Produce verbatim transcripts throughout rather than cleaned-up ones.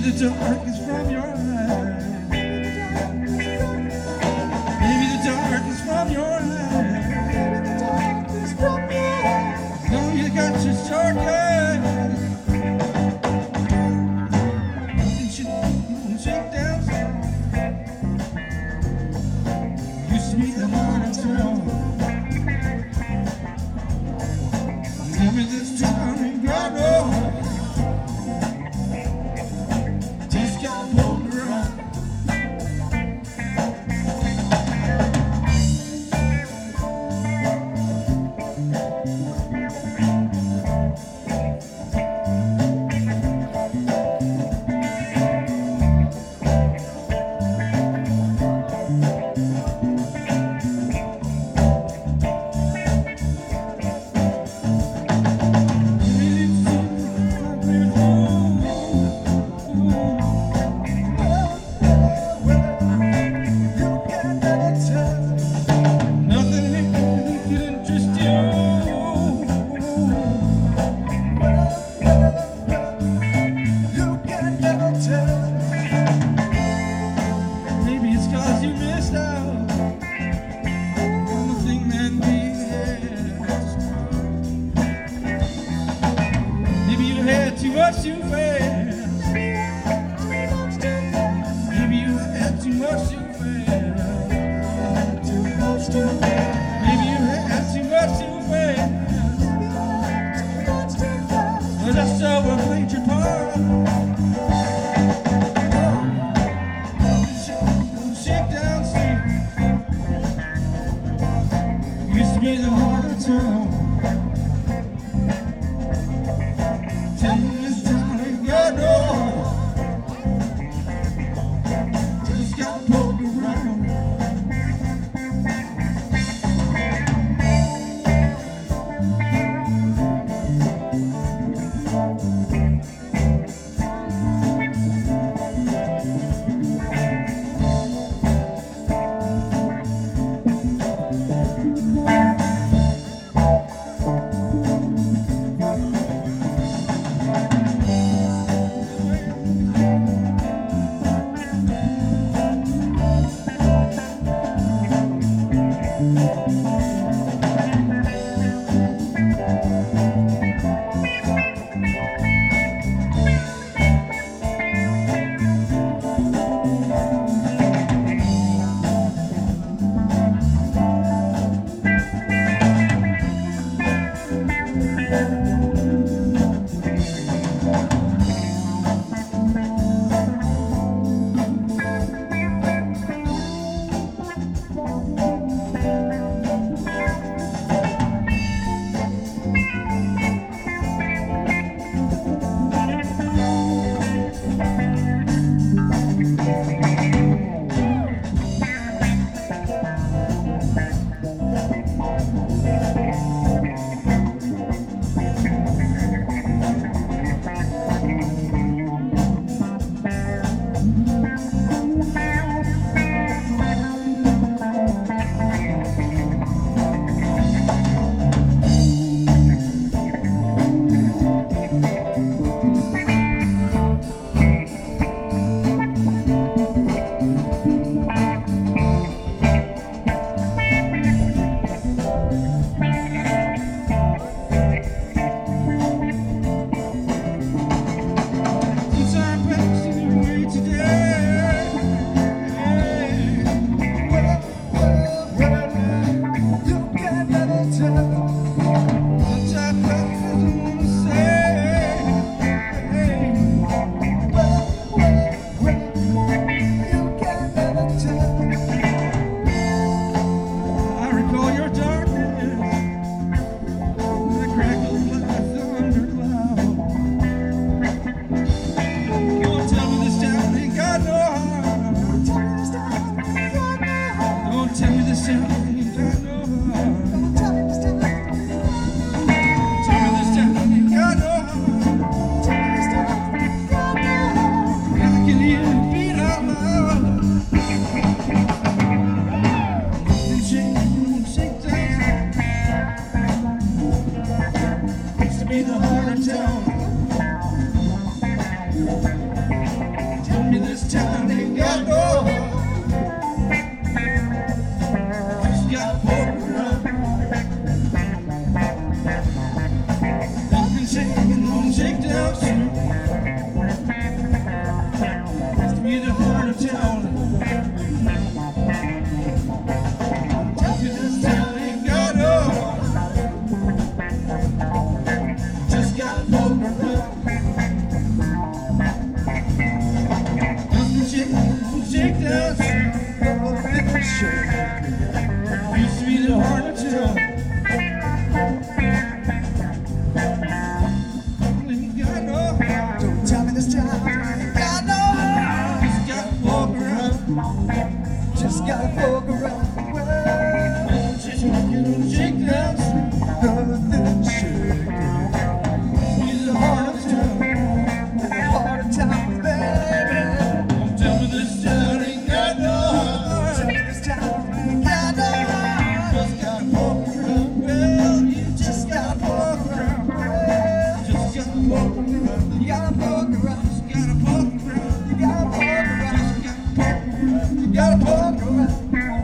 the dark is from your eyes. Maybe the dark is from your eyes. No, you got your dark eyes. You should shake down. Used to be the heart of town. Tell me this time, God knows. Too much too fast. Maybe you had too much too fast. Too much too fast. Maybe you had too much too fast. But that's so I played your part. Shake down street. Used to be the heart of town. just gotta fuck around the world. Shake it, shake that shit, nothing shaking. She's the hardest time, the hardest time, baby. Don't tell me this town ain't got no heart. Tell me this town ain't got no heart. Just gotta fuck around, well, you just gotta fuck around, well, just gotta fuck around. You gotta fuck around, you gotta fuck around, you gotta fuck around, you gotta fuck around, you gotta fuck around.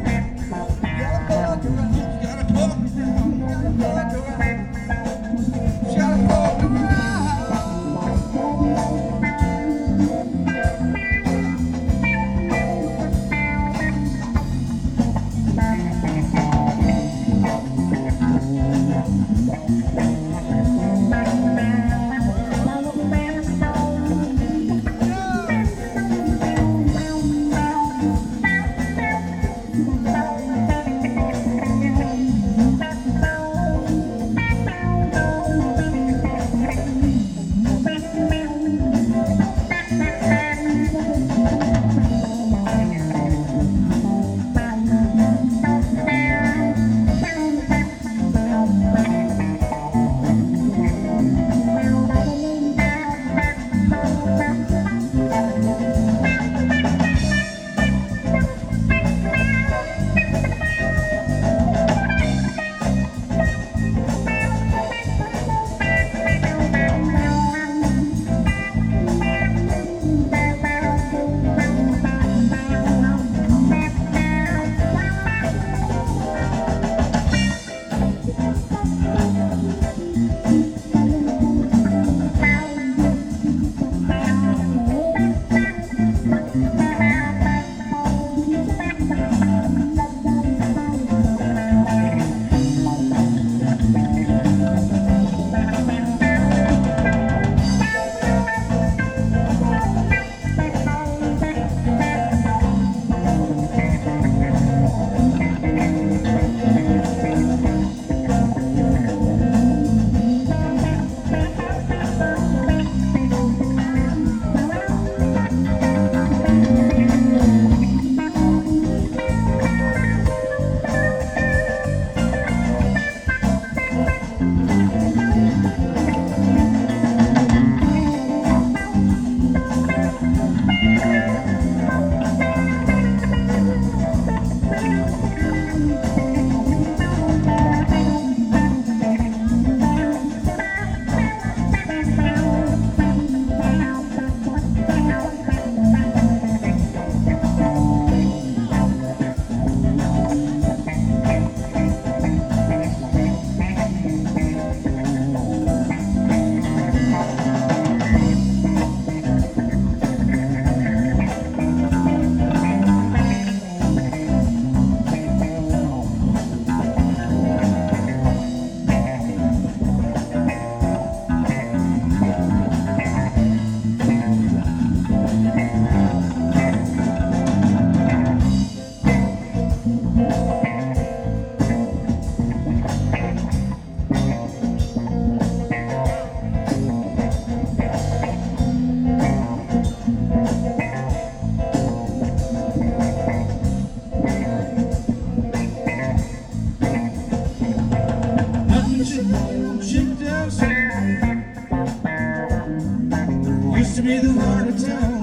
Used to be the heart of town.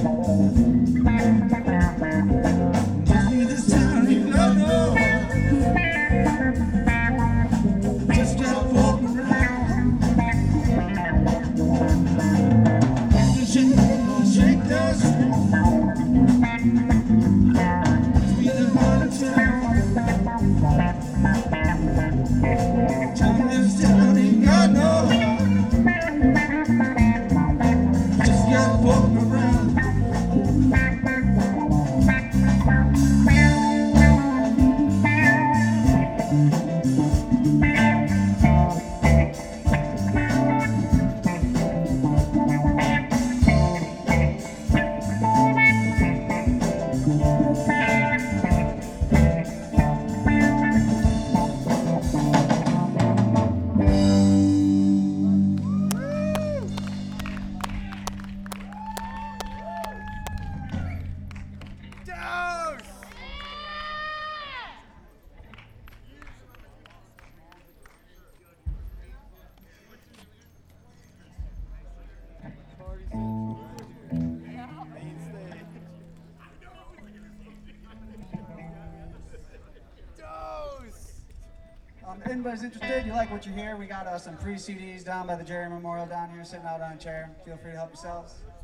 Just me this town, you don't know. Just gotta walk around. Just shake, shake that street. Used to be the heart of town. Just me this town, ain't got no heart. Just gotta walk around. Um, if anybody's interested, you like what you hear, we got uh, some free C Ds down by the Jerry Memorial down here, sitting out on a chair. Feel free to help yourselves.